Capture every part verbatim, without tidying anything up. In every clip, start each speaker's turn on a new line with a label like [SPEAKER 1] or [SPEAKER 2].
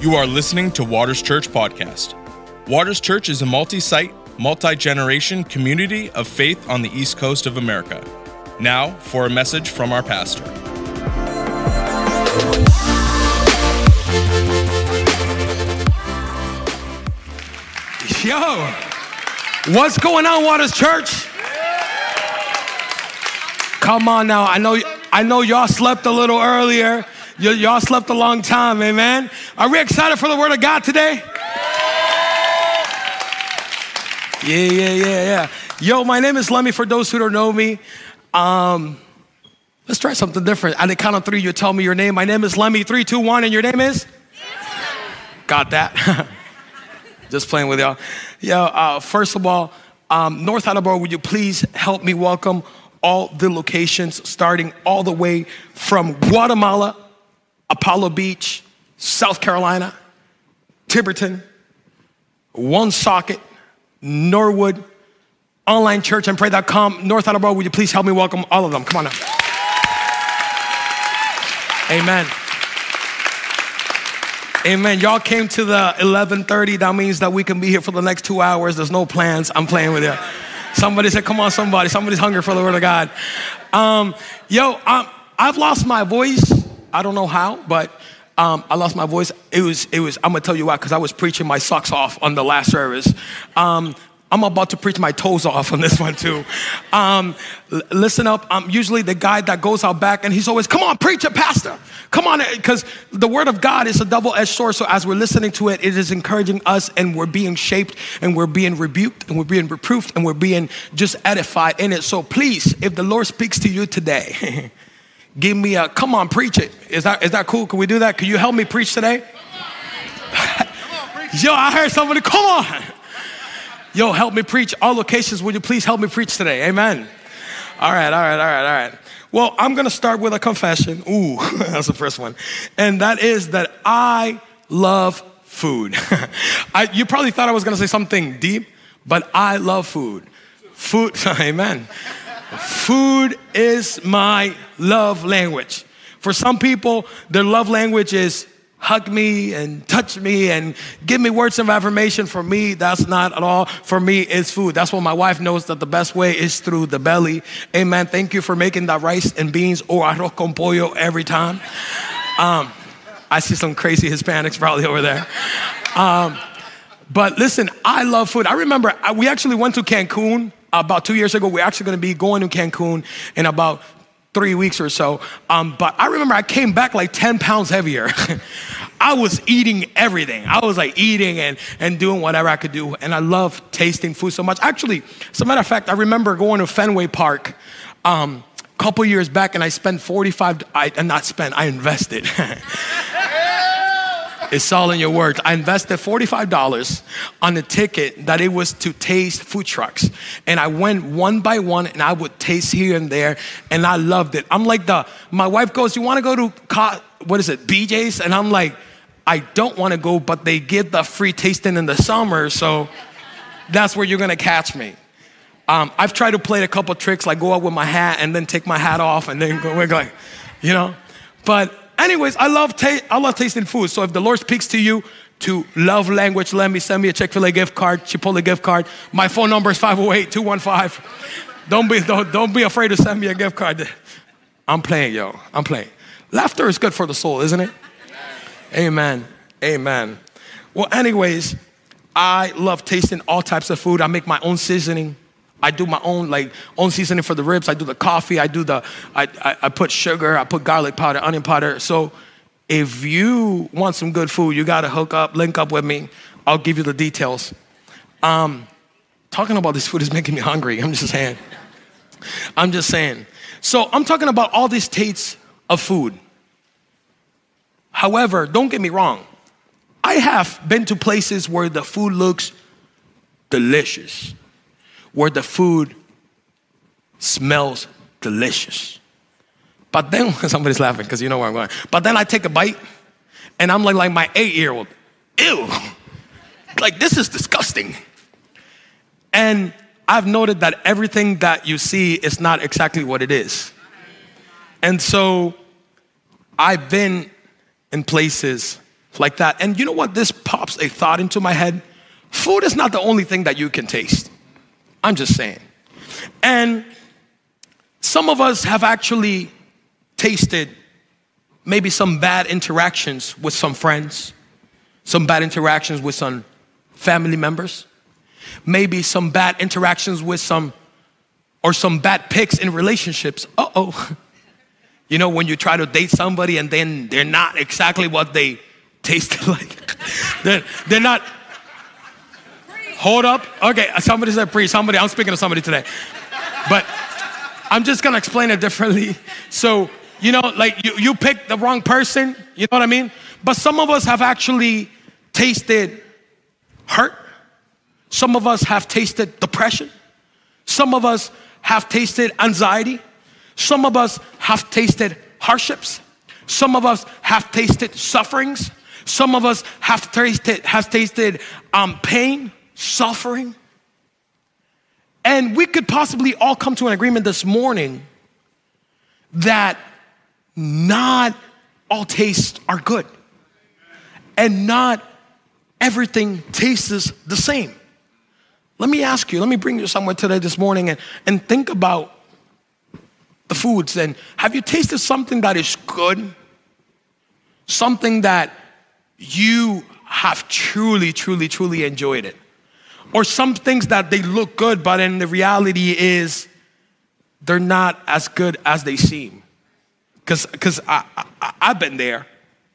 [SPEAKER 1] You are listening to Waters Church Podcast. Waters Church is a multi-site, multi-generation community of faith on the East Coast of America. Now, for a message from our pastor.
[SPEAKER 2] Yo, what's going on, Waters Church? Come on now, I know, I know y'all slept a little earlier. Y- y'all slept a long time, amen? Are we excited for the Word of God today? Yeah, yeah, yeah, yeah. Yo, my name is Lemmy, for those who don't know me. Um, let's try something different. At the count of three, you tell me your name. My name is Lemmy, three, two, one, and your name is? Got that? Just playing with y'all. Yo, uh, first of all, um, North Attleboro, would you please help me welcome all the locations, starting all the way from Guatemala, Apollo Beach, South Carolina, Tiverton, Woonsocket, Norwood, online church and pray dot com. North Attleboro, would you please help me welcome all of them? Come on now. Amen. Amen. Y'all came to the eleven thirty. That means that we can be here for the next two hours. There's no plans. I'm playing with you. Somebody said, come on, somebody. Somebody's hungry for the Word of God. Um, yo, um, I've lost my voice. I don't know how, but um, I lost my voice. It was, it was. I'm going to tell you why, because I was preaching my socks off on the last service. Um, I'm about to preach my toes off on this one too. Um, l- listen up. I'm usually the guy that goes out back and he's always, come on, preach it, pastor. Come on, because the Word of God is a double-edged sword. So as we're listening to it, it is encouraging us, and we're being shaped, and we're being rebuked, and we're being reproved, and we're being just edified in it. So please, if the Lord speaks to you today, give me a, come on, preach it. Is that is that cool? Can we do that? Can you help me preach today? Yo, I heard somebody, come on. Yo, help me preach. All locations, would you please help me preach today? Amen. All right, all right, all right, all right. Well, I'm going to start with a confession. Ooh, that's the first one. And that is that I love food. I, you probably thought I was going to say something deep, but I love food. Food, amen. Food is my love language. For some people, their love language is hug me and touch me and give me words of affirmation. For me, that's not at all. For me, it's food. That's what my wife knows, that the best way is through the belly. Amen. Thank you for making that rice and beans or arroz con pollo every time. Um, I see some crazy Hispanics probably over there. Um, but listen, I love food. I remember I, we actually went to Cancun about two years ago. We're actually going to be going to Cancun in about three weeks or so. Um, but I remember I came back like ten pounds heavier. I was eating everything. I was like eating and, and doing whatever I could do. And I love tasting food so much. Actually, as a matter of fact, I remember going to Fenway Park um, a couple years back, and I spent forty-five, I uh, not spent, I invested. It's all in your words. I invested forty-five dollars on a ticket that it was to taste food trucks. And I went one by one, and I would taste here and there, and I loved it. I'm like the, my wife goes, you want to go to, co- what is it, B J's? And I'm like, I don't want to go, but they give the free tasting in the summer, so that's where you're going to catch me. Um, I've tried to play a couple tricks, like go out with my hat and then take my hat off and then go, we're going, you know. But anyways, I love ta- I love tasting food. So if the Lord speaks to you to love language, let me send me a Chick-fil-A gift card, Chipotle gift card. My phone number is five oh eight, two one five. Don't be, don't, don't be afraid to send me a gift card. I'm playing, yo. I'm playing. Laughter is good for the soul, isn't it? Amen. Amen. Well, anyways, I love tasting all types of food. I make my own seasoning. I do my own like own seasoning for the ribs. I do the coffee. I do the, I, I, I put sugar. I put garlic powder, onion powder. So if you want some good food, you got to hook up, link up with me. I'll give you the details. Um, talking about this food is making me hungry. I'm just saying. I'm just saying. So I'm talking about all these tastes of food. However, don't get me wrong. I have been to places where the food looks delicious, where the food smells delicious. But then, somebody's laughing because you know where I'm going. But then I take a bite and I'm like, like my eight-year-old, ew, like this is disgusting. And I've noted that everything that you see is not exactly what it is. And so I've been in places like that. And you know what? This pops a thought into my head. Food is not the only thing that you can taste. I'm just saying. And some of us have actually tasted maybe some bad interactions with some friends, some bad interactions with some family members, maybe some bad interactions with some, or some bad picks in relationships. Uh-oh. You know, when you try to date somebody and then they're not exactly what they tasted like. they're, they're not. Hold up. Okay, somebody said pre, somebody, I'm speaking to somebody today. But I'm just gonna explain it differently. So, you know, like you, you picked the wrong person, you know what I mean? But some of us have actually tasted hurt. Some of us have tasted depression. Some of us have tasted anxiety. Some of us have tasted hardships. Some of us have tasted sufferings. Some of us have tasted, has tasted um, pain, suffering. And we could possibly all come to an agreement this morning that not all tastes are good. And not everything tastes the same. Let me ask you, let me bring you somewhere today this morning and, and think about the foods. And have you tasted something that is good? Something that you have truly, truly, truly enjoyed it? Or some things that they look good, but in the reality is they're not as good as they seem. Because because I, I, I've been there.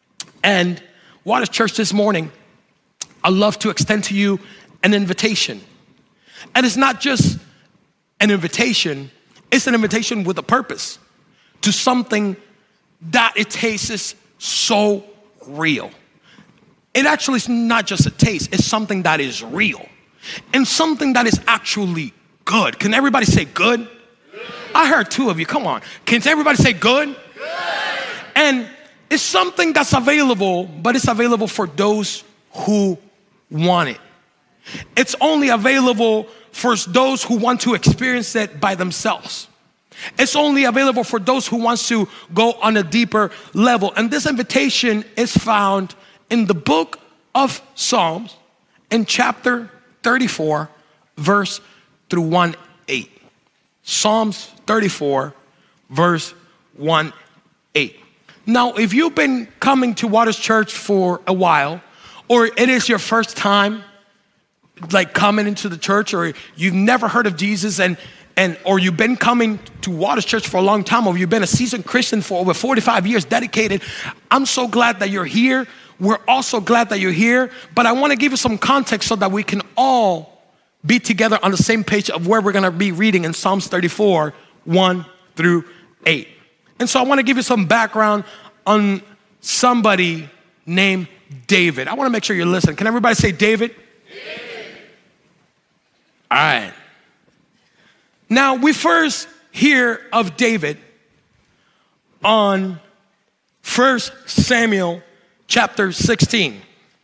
[SPEAKER 2] And Waters Church this morning, I love to extend to you an invitation. And it's not just an invitation, it's an invitation with a purpose to something that it tastes so real. It actually is not just a taste, it's something that is real. And something that is actually good. Can everybody say good? Good. I heard two of you, come on. Can everybody say good? Good. And it's something that's available, but it's available for those who want it. It's only available for those who want to experience it by themselves. It's only available for those who wants to go on a deeper level. And this invitation is found in the book of Psalms in chapter thirty-four, verse through one eight. Psalms thirty-four, verse one eight. Now, if you've been coming to Waters Church for a while, or it is your first time like coming into the church, or you've never heard of Jesus, and and or you've been coming to Waters Church for a long time, or you've been a seasoned Christian for over forty-five years dedicated, I'm so glad that you're here. We're also glad that you're here, but I want to give you some context so that we can all be together on the same page of where we're going to be reading in Psalms thirty-four, one through eight. And so I want to give you some background on somebody named David. I want to make sure you're listening. Can everybody say David? David. All right. Now, we first hear of David on First Samuel chapter sixteen.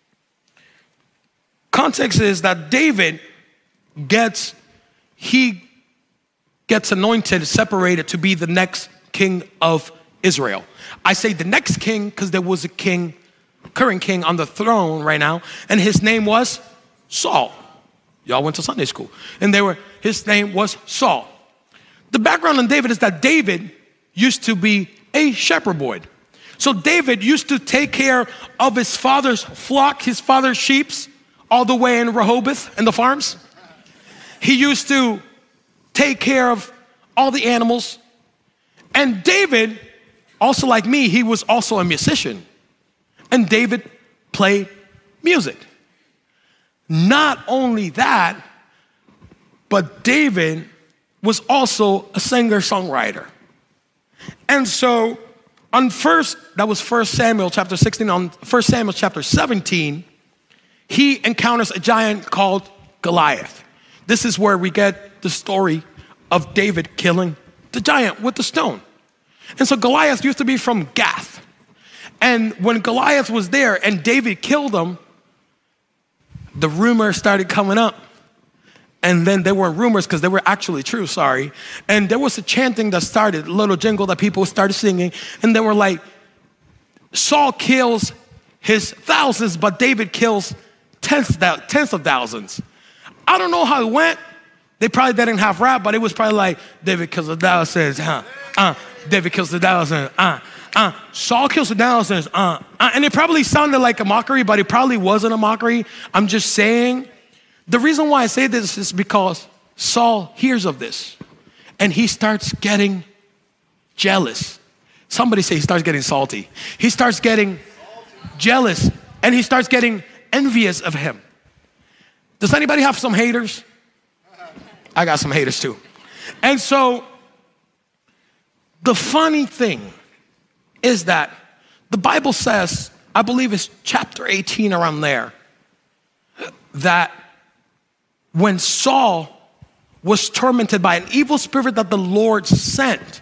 [SPEAKER 2] Context is that David gets, he gets anointed, separated to be the next king of Israel. I say the next king because there was a king, current king on the throne right now, and his name was Saul. Y'all went to Sunday school. And they were, his name was Saul. The background on David is that David used to be a shepherd boy. So David used to take care of his father's flock, his father's sheep, all the way in Rehoboth in the farms. He used to take care of all the animals. And David, also like me, he was also a musician. And David played music. Not only that, but David was also a singer-songwriter. And so on first, that was First Samuel chapter sixteen, on First Samuel chapter seventeen, he encounters a giant called Goliath. This is where we get the story of David killing the giant with the stone. And so Goliath used to be from Gath. And when Goliath was there and David killed him, the rumors started coming up. And then there were rumors because they were actually true, sorry. And there was a chanting that started, a little jingle that people started singing. And they were like, Saul kills his thousands, but David kills tens, tens of thousands. I don't know how it went. They probably didn't have rap, but it was probably like, David kills the thousands, uh, uh, David kills the thousands, uh, uh, Saul kills the thousands, uh, uh, and it probably sounded like a mockery, but it probably wasn't a mockery. I'm just saying. The reason why I say this is because Saul hears of this, and he starts getting jealous. Somebody say he starts getting salty. He starts getting jealous, and he starts getting envious of him. Does anybody have some haters? I got some haters too. And so the funny thing is that the Bible says, I believe it's chapter eighteen around there, that when Saul was tormented by an evil spirit that the Lord sent,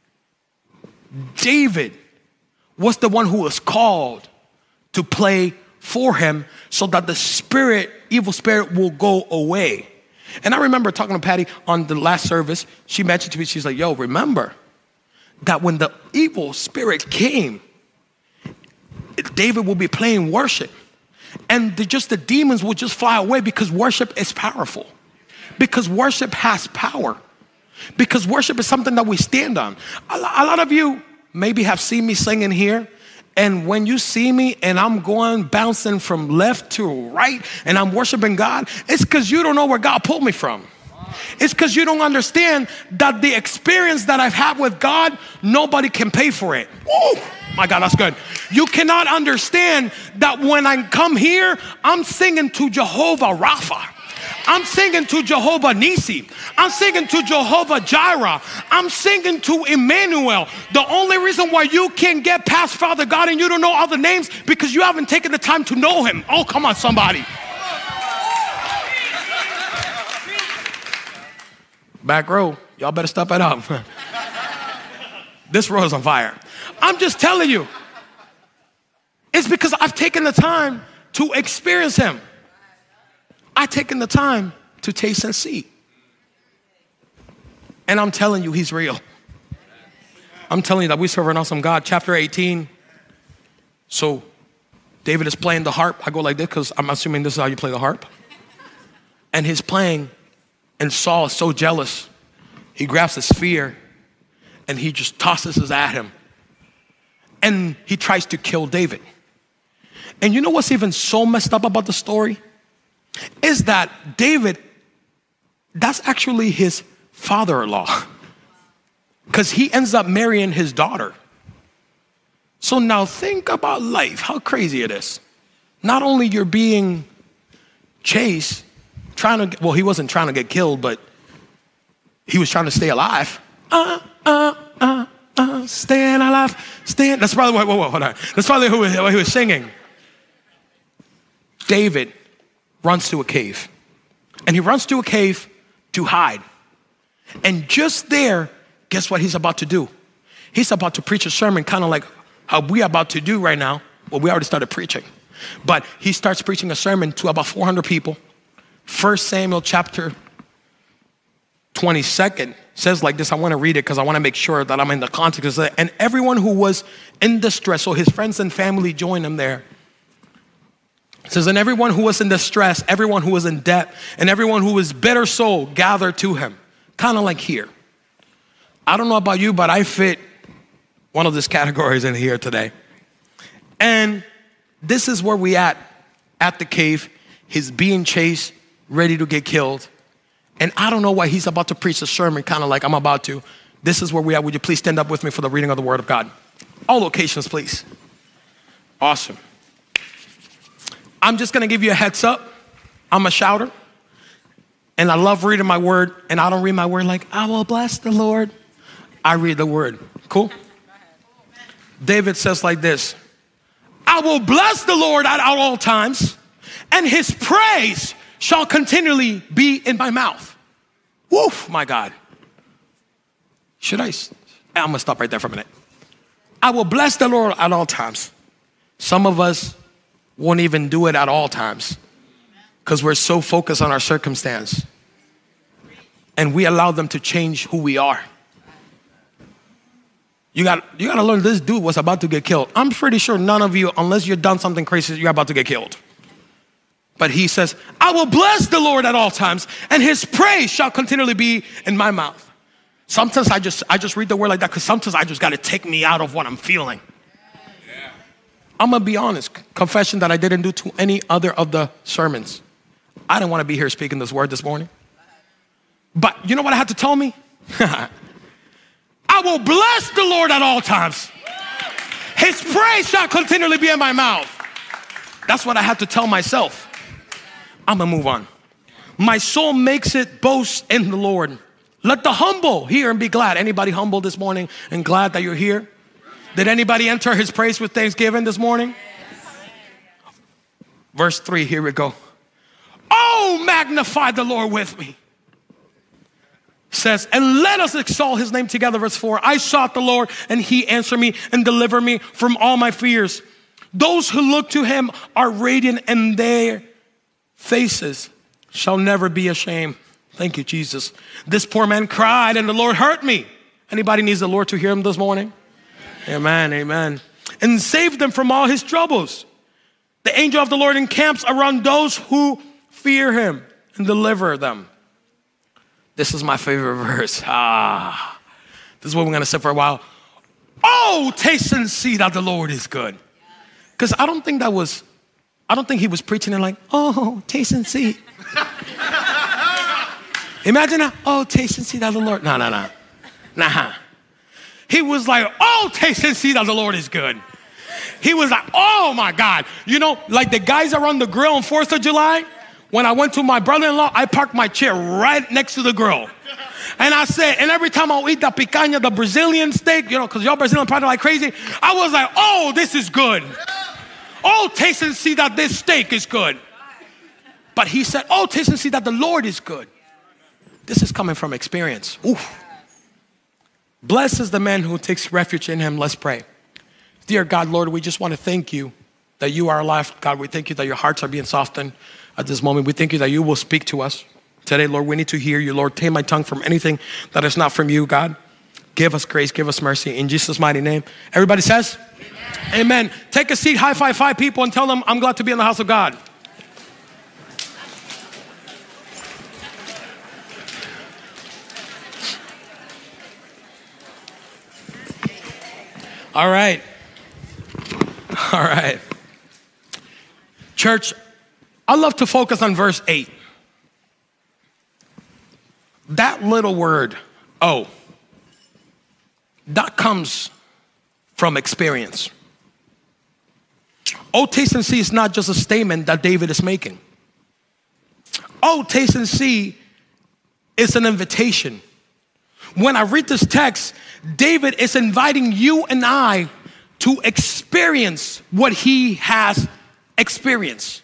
[SPEAKER 2] David was the one who was called to play for him so that the spirit, evil spirit will go away. And I remember talking to Patty on the last service. She mentioned to me, she's like, yo, remember that when the evil spirit came, David will be playing worship. And the, just the demons will just fly away because worship is powerful. Because worship has power. Because worship is something that we stand on. A, a lot of you maybe have seen me singing here. And when you see me and I'm going bouncing from left to right and I'm worshiping God, it's because you don't know where God pulled me from. It's because you don't understand that the experience that I've had with God, nobody can pay for it. Woo! My God, that's good. You cannot understand that when I come here, I'm singing to Jehovah Rapha. I'm singing to Jehovah Nisi. I'm singing to Jehovah Jireh. I'm singing to Emmanuel. The only reason why you can't get past Father God and you don't know all the names because you haven't taken the time to know him. Oh, come on, somebody. Back row, y'all better step it up. This row is on fire. I'm just telling you. It's because I've taken the time to experience him. I've taken the time to taste and see. And I'm telling you, he's real. I'm telling you that we serve an awesome God. Chapter eighteen. So David is playing the harp. I go like this because I'm assuming this is how you play the harp. And he's playing, and Saul is so jealous. He grabs a spear and he just tosses it at him. And he tries to kill David. And you know what's even so messed up about the story? Is that David, that's actually his father-in-law. Because he ends up marrying his daughter. So now think about life, how crazy it is. Not only you're being chased, trying to, well, he wasn't trying to get killed, but he was trying to stay alive. Uh, uh, uh, uh, staying alive, staying, that's probably, whoa, whoa, whoa, hold on. That's probably who he was singing. David runs to a cave. And he runs to a cave to hide. And just there, guess what he's about to do? He's about to preach a sermon, kind of like how we're about to do right now. Well, we already started preaching. But he starts preaching a sermon to about four hundred people. First Samuel chapter twenty-second says like this. I want to read it because I want to make sure that I'm in the context. And everyone who was in distress, so his friends and family joined him there. It says, and everyone who was in distress, everyone who was in debt, and everyone who was bitter soul gathered to him. Kind of like here. I don't know about you, but I fit one of these categories in here today. And this is where we at, at the cave. He's being chased, ready to get killed. And I don't know why he's about to preach a sermon, kind of like I'm about to. This is where we are. Would you please stand up with me for the reading of the word of God? All locations, please. Awesome. I'm just going to give you a heads up. I'm a shouter. And I love reading my word. And I don't read my word like, I will bless the Lord. I read the word. Cool? David says like this. I will bless the Lord at all times, and his praise shall continually be in my mouth. Woof, my God. Should I? I'm going to stop right there for a minute. I will bless the Lord at all times. Some of us won't even do it at all times because we're so focused on our circumstance. And we allow them to change who we are. You got, you got to learn this dude was about to get killed. I'm pretty sure none of you, unless you've done something crazy, you're about to get killed. But he says, I will bless the Lord at all times, and his praise shall continually be in my mouth. Sometimes I just, I just read the word like that because sometimes I just got to take me out of what I'm feeling. Yeah. I'm going to be honest, confession that I didn't do to any other of the sermons. I didn't want to be here speaking this word this morning. But you know what I had to tell me? I will bless the Lord at all times. His praise shall continually be in my mouth. That's what I had to tell myself. I'm gonna move on. My soul makes it boast in the Lord. Let the humble hear and be glad. Anybody humble this morning and glad that you're here? Did anybody enter his praise with thanksgiving this morning? Verse three, here we go. Oh, magnify the Lord with me. Says, and let us exalt his name together. Verse four, I sought the Lord and he answered me and delivered me from all my fears. Those who look to him are radiant and their faces shall never be ashamed. Thank you, Jesus. This poor man cried and the Lord heard me. Anybody needs the Lord to hear him this morning? Amen, amen. And saved them from all his troubles. The angel of the Lord encamps around those who fear him and deliver them. This is my favorite verse. Ah, this is what we're going to say for a while. Oh, taste and see that the Lord is good. Because I don't think that was, I don't think he was preaching it like, oh, taste and see. Imagine that. Oh, taste and see that the Lord. No, no, no. Nah. He was like, oh, taste and see that the Lord is good. He was like, oh my God. You know, like the guys around the grill on fourth of July. When I went to my brother-in-law, I parked my chair right next to the grill. And I said, and every time I'll eat the picanha, the Brazilian steak, you know, because y'all Brazilian probably like crazy, I was like, oh, this is good. Oh, taste and see that this steak is good. But he said, oh, taste and see that the Lord is good. This is coming from experience. Oof. Blessed is the man who takes refuge in him. Let's pray. Dear God, Lord, we just want to thank you that you are alive. God, we thank you that your hearts are being softened at this moment. We thank you that you will speak to us today, Lord. We need to hear you, Lord. Tame my tongue from anything that is not from you, God. Give us grace, give us mercy. In Jesus' mighty name. Everybody says, amen. Amen. Take a seat, high five five people and tell them, I'm glad to be in the house of God. All right. All right. Church, I love to focus on verse eight. That little word, oh, that comes from experience. Oh, taste and see is not just a statement that David is making. Oh, taste and see is an invitation. When I read this text, David is inviting you and I to experience what he has experienced.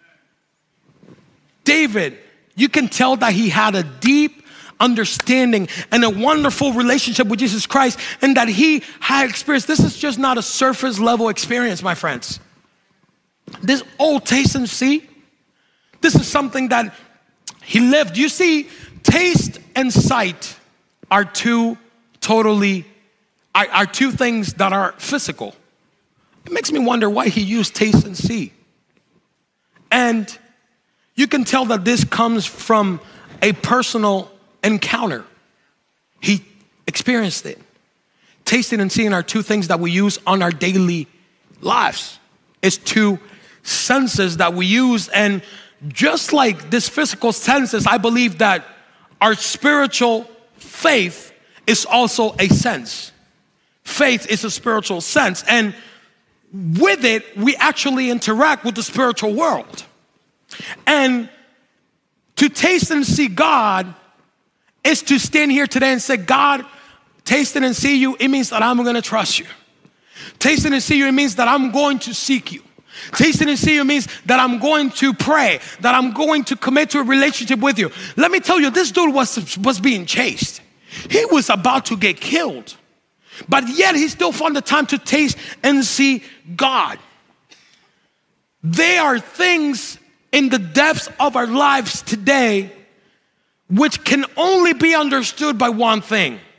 [SPEAKER 2] David, you can tell that he had a deep understanding and a wonderful relationship with Jesus Christ, and that he had experienced. This is just not a surface level experience, my friends. This old taste and see, this is something that he lived. You see, taste and sight are two totally, are, are two things that are physical. It makes me wonder why he used taste and see. And you can tell that this comes from a personal encounter. He experienced it. Tasting and seeing are two things that we use on our daily lives. It's two senses that we use. And just like this physical senses, I believe that our spiritual faith is also a sense. Faith is a spiritual sense. And with it, we actually interact with the spiritual world. And to taste and see God is to stand here today and say, God, tasting and see you, it means that I'm going to trust you. Tasting and see you, it means that I'm going to seek you. Tasting and see you means that I'm going to pray, that I'm going to commit to a relationship with you. Let me tell you, this dude was, was being chased. He was about to get killed. But yet he still found the time to taste and see God. There are things in the depths of our lives today which can only be understood by one thing: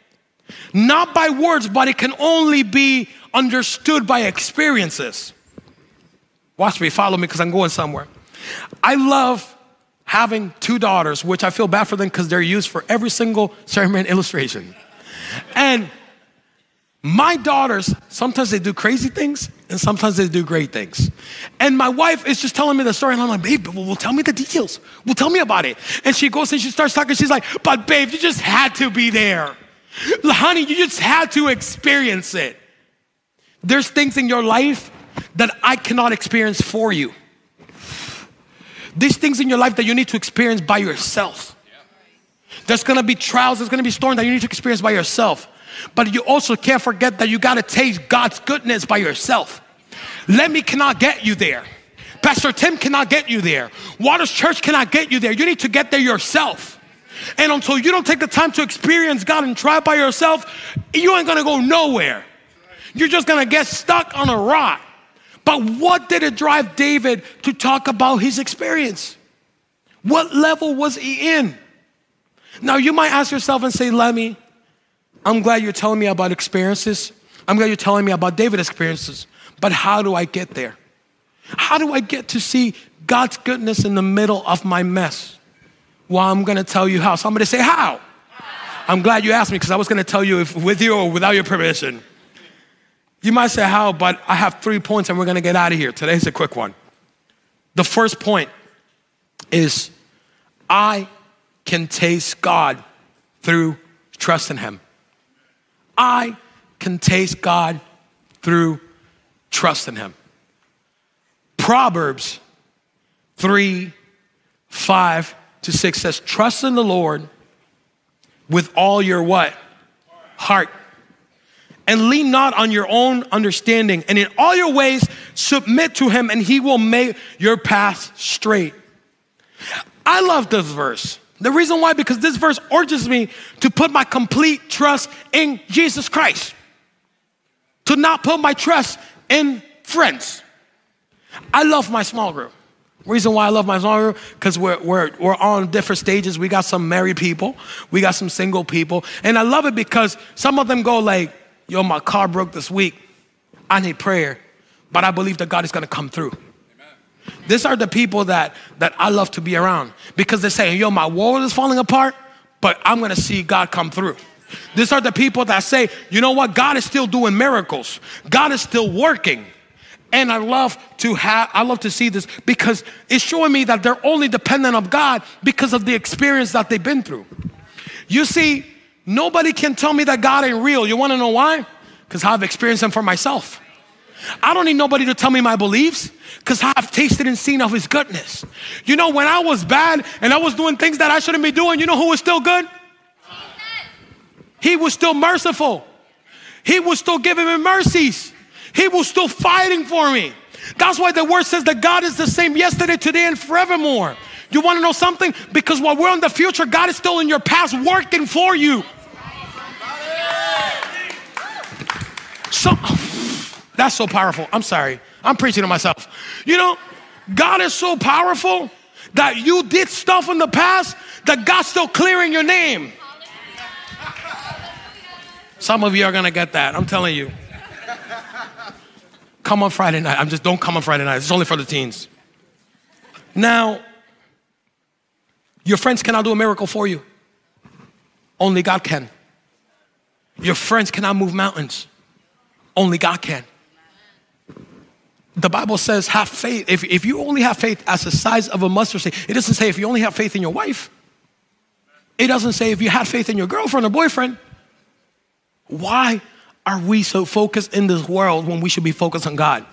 [SPEAKER 2] Not by words, but it can only be understood by experiences. Watch me, follow me, because I'm going somewhere. I love having two daughters, which I feel bad for them because they're used for every single sermon illustration. And my daughters, sometimes they do crazy things and sometimes they do great things. And my wife is just telling me the story and I'm like, babe, well, well tell me the details. Well, tell me about it. And she goes and she starts talking. She's like, but babe, you just had to be there. Honey, you just had to experience it. There's things in your life that I cannot experience for you. These things in your life that you need to experience by yourself. There's gonna be trials, there's gonna be storms that you need to experience by yourself. But you also can't forget that you gotta taste God's goodness by yourself. Let me cannot get you there. Pastor Tim cannot get you there. Waters Church cannot get you there. You need to get there yourself. And until you don't take the time to experience God and try it by yourself, you ain't gonna go nowhere. You're just gonna get stuck on a rock. But what did it drive David to talk about his experience? What level was he in? Now you might ask yourself and say, Lemmy, I'm glad you're telling me about experiences. I'm glad you're telling me about David's experiences. But how do I get there? How do I get to see God's goodness in the middle of my mess? Well, I'm gonna tell you how. Somebody say, how? I'm glad you asked me because I was gonna tell you if with you or without your permission. You might say how, but I have three points and we're gonna get out of here. Today's a quick one. The first point is I can taste God through trust in Him. I can taste God through trust in Him. Proverbs three, five to six says, trust in the Lord with all your what? Heart. And lean not on your own understanding. And in all your ways, submit to Him and He will make your path straight. I love this verse. The reason why, because this verse urges me to put my complete trust in Jesus Christ. To not put my trust in friends. I love my small group. Reason why I love my small group, because we're, we're, we're on different stages. We got some married people. We got some single people. And I love it because some of them go like, yo, my car broke this week. I need prayer. But I believe that God is going to come through. Amen. These are the people that, that I love to be around. Because they're saying, yo, my world is falling apart, but I'm going to see God come through. These are the people that say, you know what? God is still doing miracles. God is still working. And I love to have, I love to see this because it's showing me that they're only dependent on God because of the experience that they've been through. You see, nobody can tell me that God ain't real. You want to know why? Because I've experienced Him for myself. I don't need nobody to tell me my beliefs because I've tasted and seen of His goodness. You know, when I was bad and I was doing things that I shouldn't be doing, you know who was still good? He was still merciful. He was still giving me mercies. He was still fighting for me. That's why the word says that God is the same yesterday, today, and forevermore. You want to know something? Because while we're in the future, God is still in your past working for you. So, that's so powerful. I'm sorry. I'm preaching to myself. You know, God is so powerful that you did stuff in the past that God's still clearing your name. Some of you are going to get that. I'm telling you. Come on Friday night. I'm just, don't come on Friday night. It's only for the teens. Now, your friends cannot do a miracle for you. Only God can. Your friends cannot move mountains. Only God can. The Bible says have faith. If, if you only have faith as the size of a mustard seed, it doesn't say if you only have faith in your wife. It doesn't say if you have faith in your girlfriend or boyfriend. Why are we so focused in this world when we should be focused on God?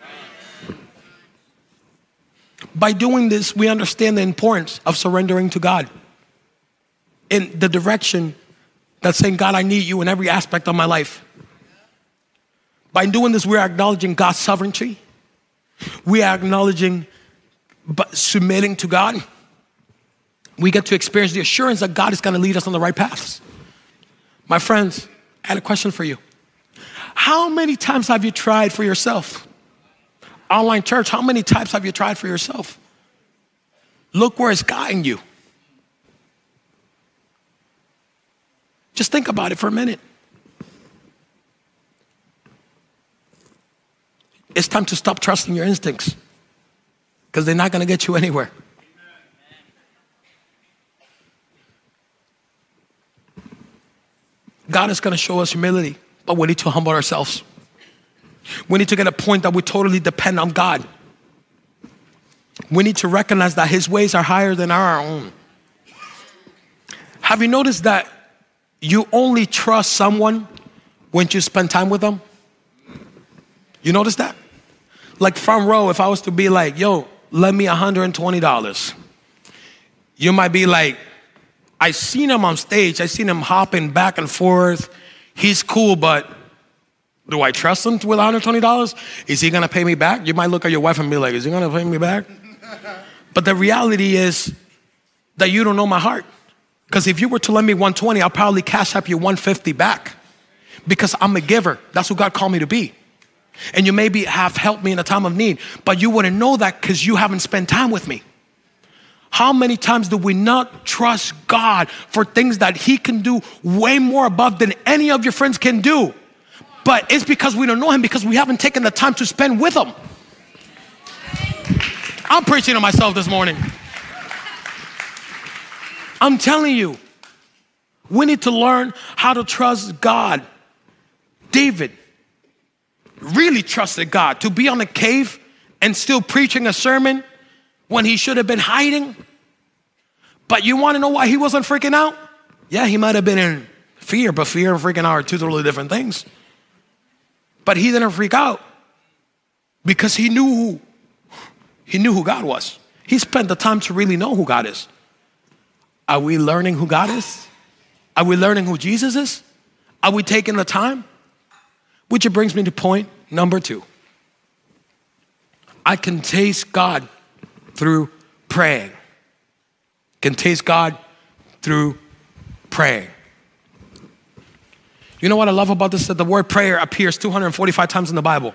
[SPEAKER 2] By doing this, we understand the importance of surrendering to God in the direction that's saying, God, I need you in every aspect of my life. By doing this, we're acknowledging God's sovereignty. We are acknowledging but submitting to God. We get to experience the assurance that God is going to lead us on the right paths. My friends, I had a question for you. How many times have you tried for yourself? Online church, how many times have you tried for yourself? Look where it's guiding you. Just think about it for a minute. it's time to stop trusting your instincts because they're not going to get you anywhere. God is going to show us humility, but we need to humble ourselves. We need to get a point that we totally depend on God. We need to recognize that his ways are higher than our own. Have you noticed that you only trust someone when you spend time with them? You notice that? Like front row, if I was to be like, yo, lend me one hundred twenty dollars. You might be like, I seen him on stage. I seen him hopping back and forth. He's cool, but do I trust him with one hundred twenty dollars? Is he gonna pay me back? You might look at your wife and be like, is he gonna pay me back? But the reality is that you don't know my heart. Because if you were to lend me one hundred twenty, I'll probably cash up you one hundred fifty back. Because I'm a giver. That's who God called me to be. And you maybe have helped me in a time of need, but you wouldn't know that because you haven't spent time with me. How many times do we not trust God for things that he can do way more above than any of your friends can do? But it's because we don't know him, because we haven't taken the time to spend with him. I'm preaching to myself this morning. I'm telling you, we need to learn how to trust God. David really trusted God to be on a cave and still preaching a sermon when he should have been hiding. But you want to know why he wasn't freaking out? Yeah, he might have been in fear, but fear and freaking out are two totally different things. But he didn't freak out because he knew who, he knew who God was. He spent the time to really know who God is. Are we learning who God is? Are we learning who Jesus is? Are we taking the time? Which brings me to point number two. I can taste God through praying. Can taste God through praying. You know what I love about this? That the word prayer appears two hundred forty-five times in the Bible.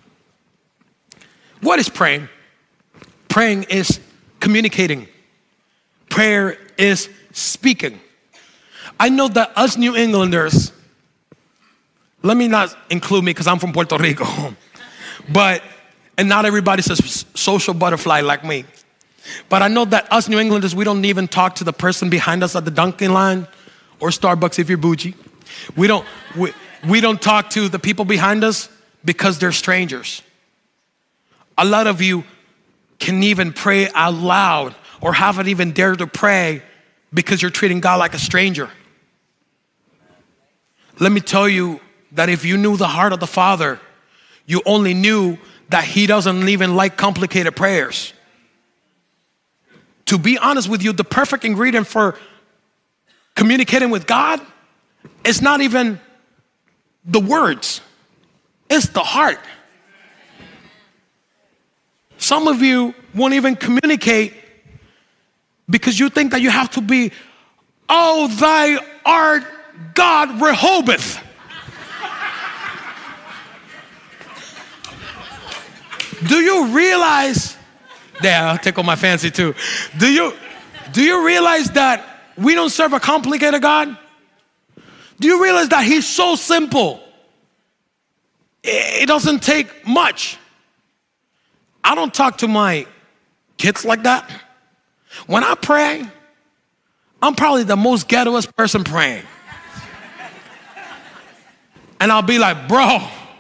[SPEAKER 2] What is praying? Praying is communicating. Prayer is speaking. I know that us New Englanders, let me not include me because I'm from Puerto Rico, but, and not everybody's a social butterfly like me. But I know that us New Englanders, we don't even talk to the person behind us at the Dunkin' line or Starbucks if you're bougie. We don't, we, we don't talk to the people behind us because they're strangers. A lot of you can even pray out loud or haven't even dared to pray because you're treating God like a stranger. Let me tell you that if you knew the heart of the Father, you only knew that he doesn't even like complicated prayers. To be honest with you, the perfect ingredient for communicating with God is not even the words, it's the heart. Some of you won't even communicate because you think that you have to be, oh, thy art God Rehoboth. Do you realize, yeah, I'll tickle my fancy too. Do you, do you realize that we don't serve a complicated God? Do you realize that he's so simple? It doesn't take much. I don't talk to my kids like that. When I pray, I'm probably the most ghettoest person praying. And I'll be like, bro,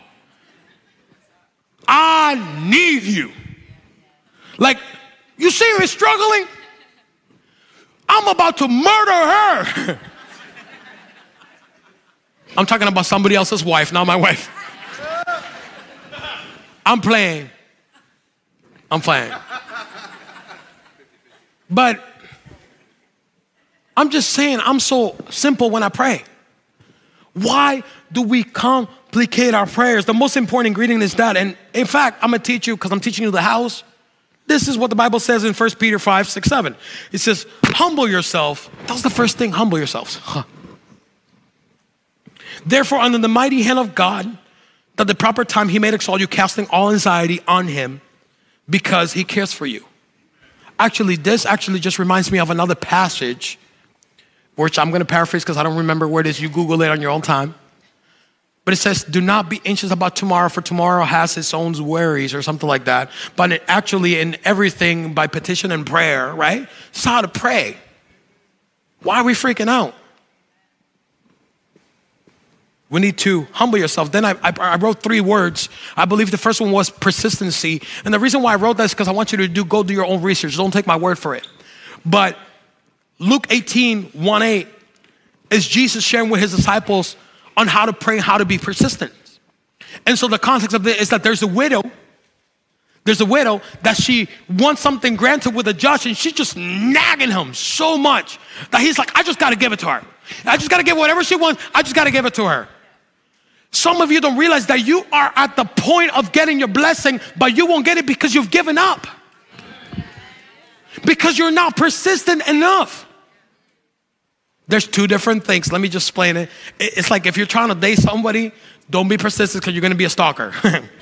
[SPEAKER 2] I need you. Like, you see her struggling? I'm about to murder her. I'm talking about somebody else's wife, not my wife. I'm playing. I'm playing. But I'm just saying, I'm so simple when I pray. Why do we complicate our prayers? The most important ingredient is that. And in fact, I'm going to teach you, because I'm teaching you the house. This is what the Bible says in First Peter five, six, seven. It says, humble yourself. That was the first thing, humble yourselves. Huh. Therefore, under the mighty hand of God, that the proper time he may exalt you, casting all anxiety on him, because he cares for you. Actually, this actually just reminds me of another passage, which I'm going to paraphrase because I don't remember where it is. You Google it on your own time. But it says, do not be anxious about tomorrow, for tomorrow has its own worries or something like that. But it actually in everything by petition and prayer, right? It's how to pray. Why are we freaking out? We need to humble yourself. Then I, I, I wrote three words. I believe the first one was persistency. And the reason why I wrote that is because I want you to do go do your own research. Don't take my word for it. But Luke eighteen, one eight is Jesus sharing with his disciples on how to pray, how to be persistent. And so the context of it is that there's a widow. There's a widow that she wants something granted with a judge, and she's just nagging him so much that he's like, I just got to give it to her. I just got to give whatever she wants. I just got to give it to her. Some of you don't realize that you are at the point of getting your blessing, but you won't get it because you've given up. Because you're not persistent enough. There's two different things. Let me just explain it. It's like if you're trying to date somebody, don't be persistent because you're going to be a stalker.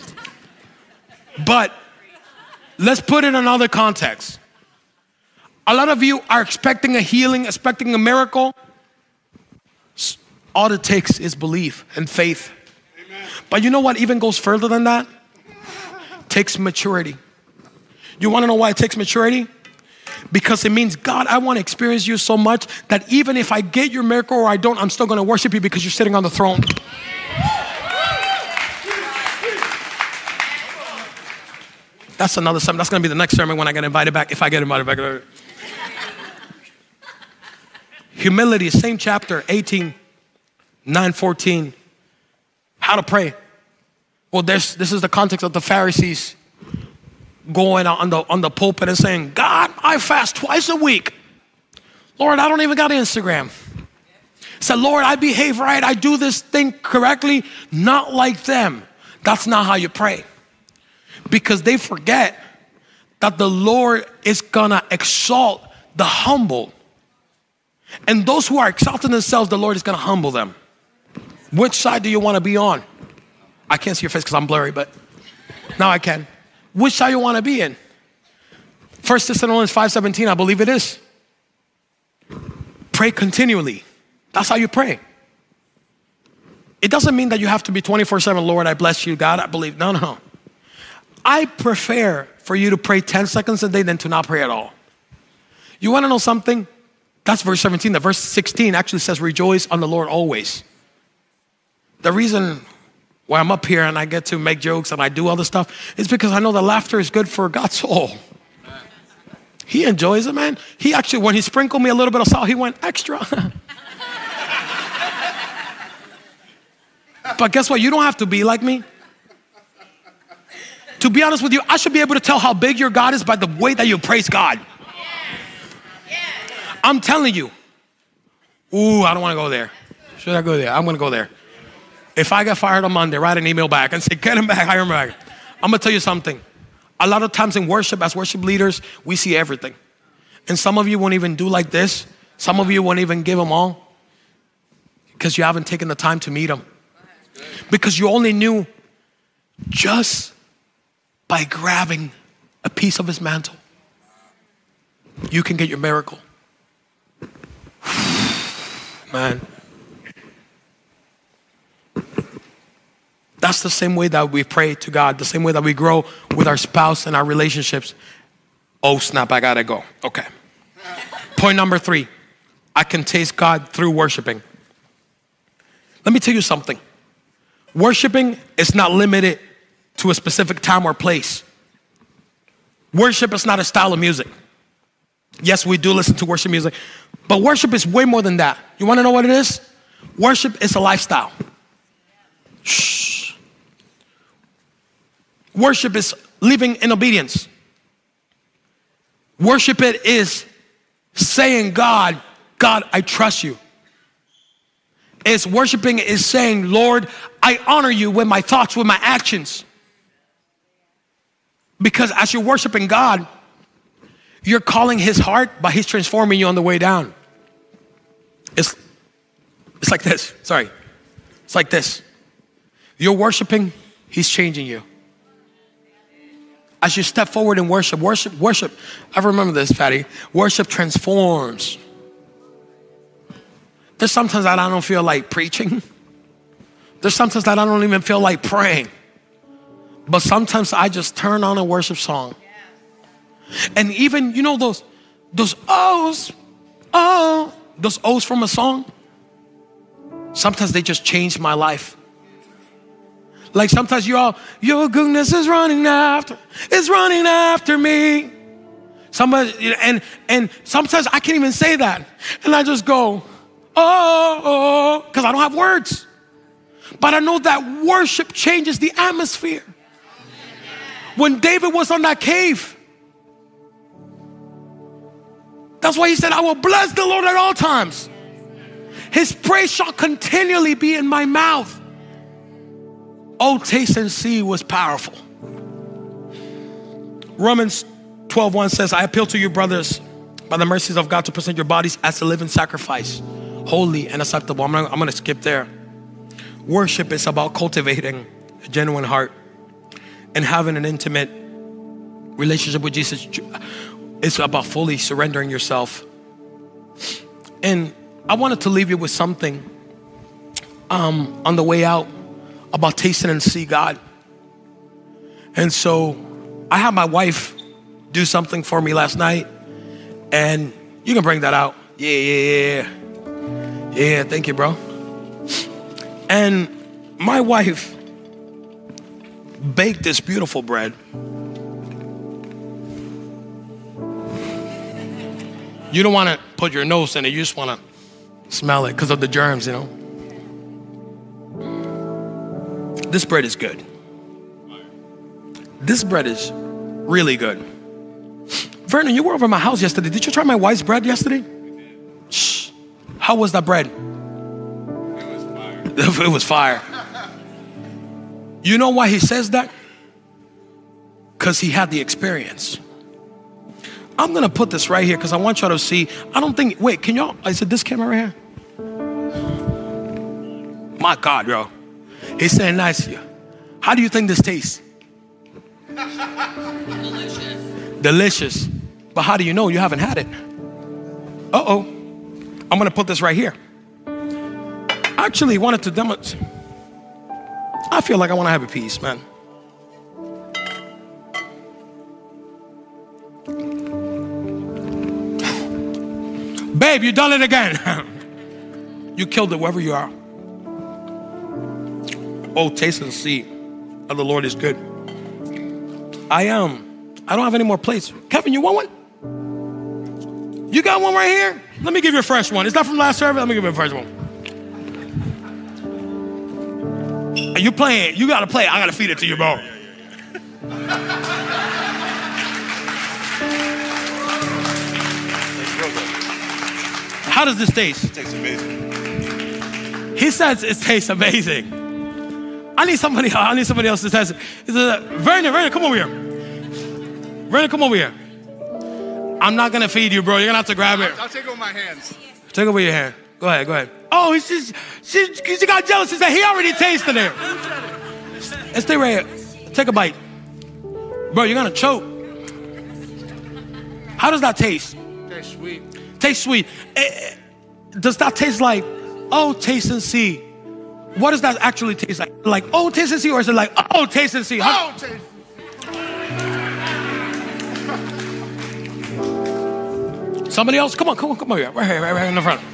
[SPEAKER 2] But let's put it in another context. A lot of you are expecting a healing, expecting a miracle. All it takes is belief and faith. Amen. But you know what even goes further than that? It takes maturity. You want to know why it takes maturity? Because it means, God, I want to experience you so much that even if I get your miracle or I don't, I'm still going to worship you because you're sitting on the throne. That's another sermon. That's going to be the next sermon when I get invited back, if I get invited back. Humility, same chapter, eighteen, nine, fourteen. How to pray. Well, there's, this is the context of the Pharisees going on the, on the pulpit and saying, God, I fast twice a week. Lord, I don't even got Instagram. Said, Lord, I behave right. I do this thing correctly. Not like them. That's not how you pray. Because they forget that the Lord is gonna exalt the humble. And those who are exalting themselves, the Lord is gonna humble them. Which side do you wanna be on? I can't see your face because I'm blurry, but now I can. Which side you wanna be in? First Thessalonians five seventeen, I believe it is. Pray continually. That's how you pray. It doesn't mean that you have to be twenty-four seven, Lord, I bless you, God, I believe. No, no. I prefer for you to pray ten seconds a day than to not pray at all. You want to know something? That's verse seventeen. The verse sixteen actually says, rejoice on the Lord always. The reason why I'm up here and I get to make jokes and I do all this stuff is because I know that laughter is good for God's soul. He enjoys it, man. He actually, when he sprinkled me a little bit of salt, he went extra. But guess what? You don't have to be like me. To be honest with you, I should be able to tell how big your God is by the way that you praise God. Yes. Yes. I'm telling you. Ooh, I don't want to go there. Should I go there? I'm going to go there. If I get fired on Monday, write an email back and say, get him back, hire him back. I'm going to tell you something. A lot of times in worship, as worship leaders, we see everything. And some of you won't even do like this. Some of you won't even give them all because you haven't taken the time to meet them. Because you only knew just by grabbing a piece of his mantle, you can get your miracle. Man. That's the same way that we pray to God, the same way that we grow with our spouse and our relationships. Oh snap, I gotta go. Okay. Point number three, I can taste God through worshiping. Let me tell you something. Worshiping is not limited to a specific time or place. Worship is not a style of music. Yes, we do listen to worship music, but worship is way more than that. You want to know what it is? Worship is a lifestyle. Shh. Worship is living in obedience. Worship it is saying, God, God, I trust you. It's worshiping is saying, Lord, I honor you with my thoughts, with my actions. Because as you're worshiping God, you're calling his heart, but he's transforming you on the way down. It's, it's like this, sorry. It's like this. You're worshiping, he's changing you. As you step forward in worship, worship, worship. I remember this, Patty. Worship transforms. There's sometimes that I don't feel like preaching, There's sometimes that I don't even feel like praying. But sometimes I just turn on a worship song. And even, you know, those, those O's, oh, those O's from a song, sometimes they just change my life. Like sometimes you all, your goodness is running after, is running after me. Somebody, and and sometimes I can't even say that. And I just go, oh, oh, because I don't have words. But I know that worship changes the atmosphere. When David was on that cave, that's why he said, I will bless the Lord at all times. His praise shall continually be in my mouth. Oh, taste and see was powerful. Romans twelve one says, I appeal to you, brothers, by the mercies of God, to present your bodies as a living sacrifice, holy and acceptable. I'm gonna, I'm gonna skip there. Worship is about cultivating a genuine heart and having an intimate relationship with Jesus. It's about fully surrendering yourself. And I wanted to leave you with something um, on the way out about tasting and see God. And so I had my wife do something for me last night, and you can bring that out. Yeah, yeah, yeah. Yeah, thank you, bro. And my wife baked this beautiful bread. You don't want to put your nose in it. You just want to smell it because of the germs, you know. This bread is good. This bread is really good. Vernon, you were over at my house yesterday. Did you try my wife's bread yesterday? Shh. How was that bread?
[SPEAKER 3] It was fire.
[SPEAKER 2] It was fire. You know why he says that? Because he had the experience. I'm going to put this right here because I want y'all to see. I don't think, wait, can y'all, I said this camera right here? My God, bro. He's saying nice to you. How do you think this tastes?
[SPEAKER 4] Delicious.
[SPEAKER 2] Delicious. But how do you know? You haven't had it. Uh-oh. I'm going to put this right here. I actually wanted to demonstrate. I feel like I want to have a piece, man. Babe, you done it again. You killed it wherever you are. Oh, taste and see that the Lord is good. I am. Um, I don't have any more plates. Kevin, you want one? You got one right here? Let me give you a fresh one. Is that from last service? Let me give you a fresh one. Are you playing? You got to play. I got to feed it to you, bro. How does this taste?
[SPEAKER 3] It tastes amazing.
[SPEAKER 2] He says it tastes amazing. I need somebody. I need somebody else to test it. He says, Vernon, Vernon, come over here. Vernon, come over here. I'm not gonna feed you, bro. You're gonna have to grab it.
[SPEAKER 3] I'll take it with my hands.
[SPEAKER 2] Take it with your hand. Go ahead, go ahead. Oh, he's just, she, she got jealous. She said he already tasted it. And stay right here. Take a bite, bro. You're gonna choke. How does that taste?
[SPEAKER 3] Tastes sweet.
[SPEAKER 2] Taste sweet. Eh, does that taste like, oh, taste and see? What does that actually taste like? Like, oh, taste and see, or is it like, oh, taste and see? How-
[SPEAKER 3] Oh, taste.
[SPEAKER 2] Somebody else? Come on, come on, come on here. Right here, right, right in the front.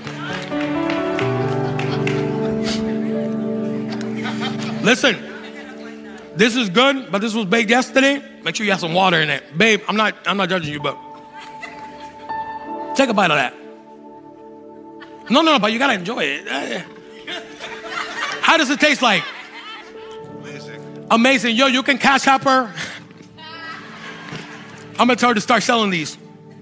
[SPEAKER 2] Listen, this is good, but this was baked yesterday. Make sure you have some water in it. Babe, I'm not, I'm not judging you, but take a bite of that. No, no, no, but you gotta enjoy it. How does it taste like?
[SPEAKER 3] Amazing.
[SPEAKER 2] Amazing. Yo, you can cash app her. I'm gonna tell her to start selling these.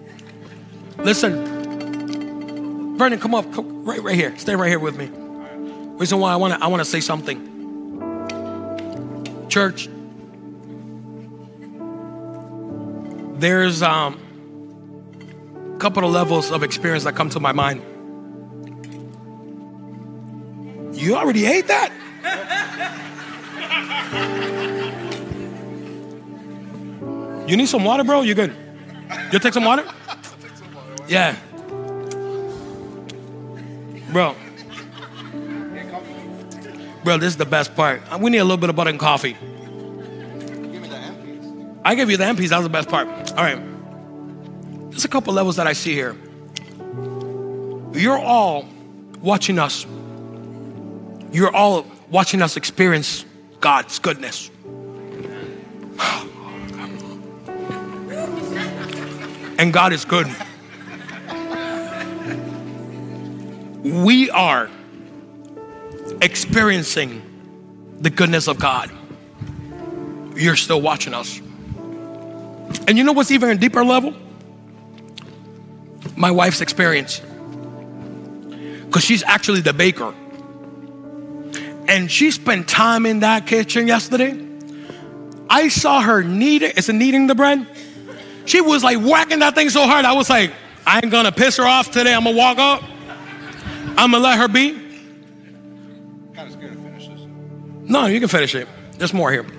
[SPEAKER 2] Listen, Vernon, come up, come right, right here. Stay right here with me. Reason why I want to, I want to say something. Church, there's um, a couple of levels of experience that come to my mind. You already ate that? You need some water, bro? You good? You take some water? Yeah. Bro. Bro, this is the best part. We need a little bit of butter and coffee.
[SPEAKER 3] Give me the M Ps.
[SPEAKER 2] I gave you the M Ps. That was the best part. All right. There's a couple levels that I see here. You're all watching us. You're all watching us experience God's goodness. And God is good. We are experiencing the goodness of God. You're still watching us. And you know what's even a deeper level? My wife's experience. Because she's actually the baker. And she spent time in that kitchen yesterday. I saw her kneading. Is it kneading the bread? She was like whacking that thing so hard. I was like, I ain't gonna piss her off today. I'm gonna walk up. I'm gonna let her be.
[SPEAKER 3] Kind of scared to finish this.
[SPEAKER 2] No, you can finish it. There's more here.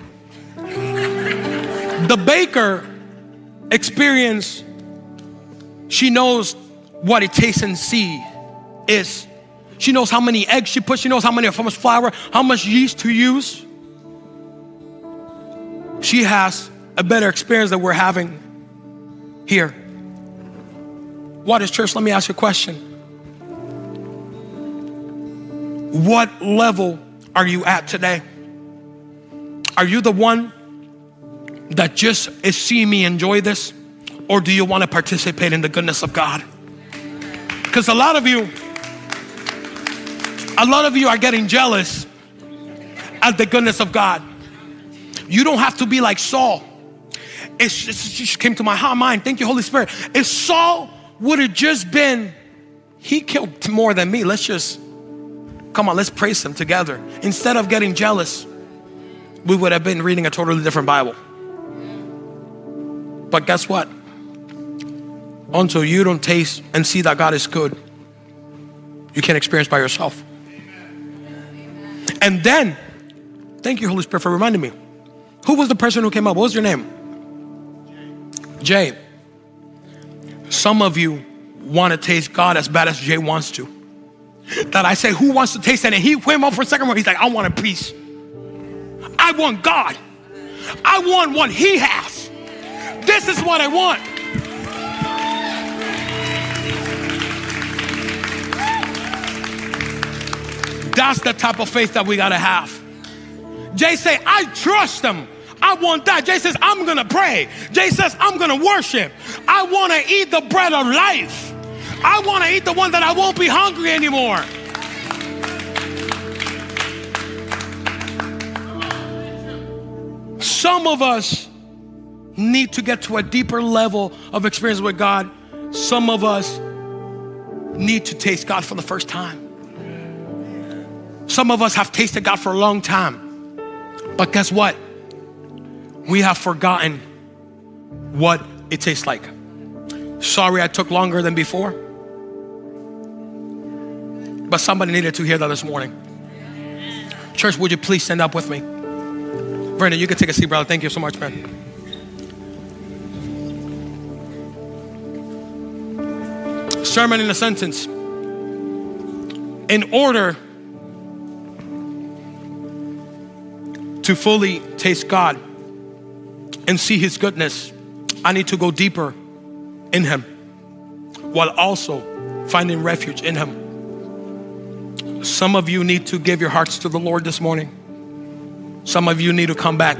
[SPEAKER 2] The baker experience, she knows what a taste and see is. She knows how many eggs she puts. She knows how many, how much flour, how much yeast to use. She has a better experience than we're having here. Waters Church, let me ask you a question. What level are you at today? Are you the one that just is seeing me enjoy this? Or do you want to participate in the goodness of God? Because a lot of you, a lot of you are getting jealous at the goodness of God. You don't have to be like Saul. It's, it's, it just came to my mind. Thank you, Holy Spirit. If Saul would have just been, he killed more than me. Let's just, come on, let's praise him together. Instead of getting jealous, we would have been reading a totally different Bible. But guess what? Until you don't taste and see that God is good, you can't experience by yourself. And then, thank you, Holy Spirit, for reminding me. Who was the person who came up? What was your name? Jay. Some of you want to taste God as bad as Jay wants to. That I say, who wants to taste it? And he came up for a second where he's like, I want a piece. I want God. I want what he has. This is what I want. That's the type of faith that we got to have. Jay say, I trust him. I want that. Jay says, I'm going to pray. Jay says, I'm going to worship. I want to eat the bread of life. I want to eat the one that I won't be hungry anymore. Some of us need to get to a deeper level of experience with God. Some of us need to taste God for the first time. Some of us have tasted God for a long time. But guess what? We have forgotten what it tastes like. Sorry I took longer than before. But somebody needed to hear that this morning. Church, would you please stand up with me? Brandon, you can take a seat, brother. Thank you so much, man. Sermon in a sentence. In order to fully taste God and see his goodness, I need to go deeper in him while also finding refuge in him. Some of you need to give your hearts to the Lord this morning. Some of you need to come back.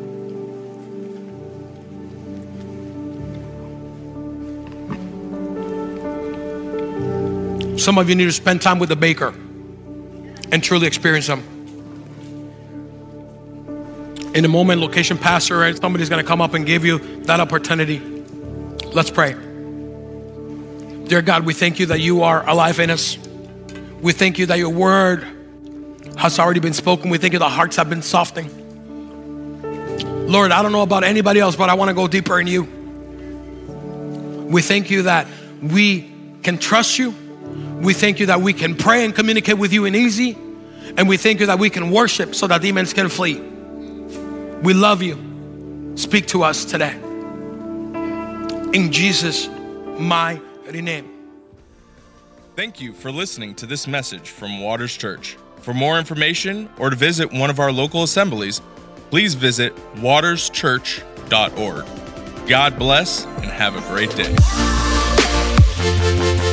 [SPEAKER 2] Some of you need to spend time with the baker and truly experience him. In a moment, location pastor, right? Somebody's going to come up and give you that opportunity. Let's pray. Dear God, we thank you that you are alive in us. We thank you that your word has already been spoken. We thank you the hearts have been softening. Lord, I don't know about anybody else, but I want to go deeper in you. We thank you that we can trust you. We thank you that we can pray and communicate with you in easy. And we thank you that we can worship so that demons can flee. We love you. Speak to us today. In Jesus' mighty name.
[SPEAKER 1] Thank you for listening to this message from Waters Church. For more information or to visit one of our local assemblies, please visit waters church dot org. God bless and have a great day.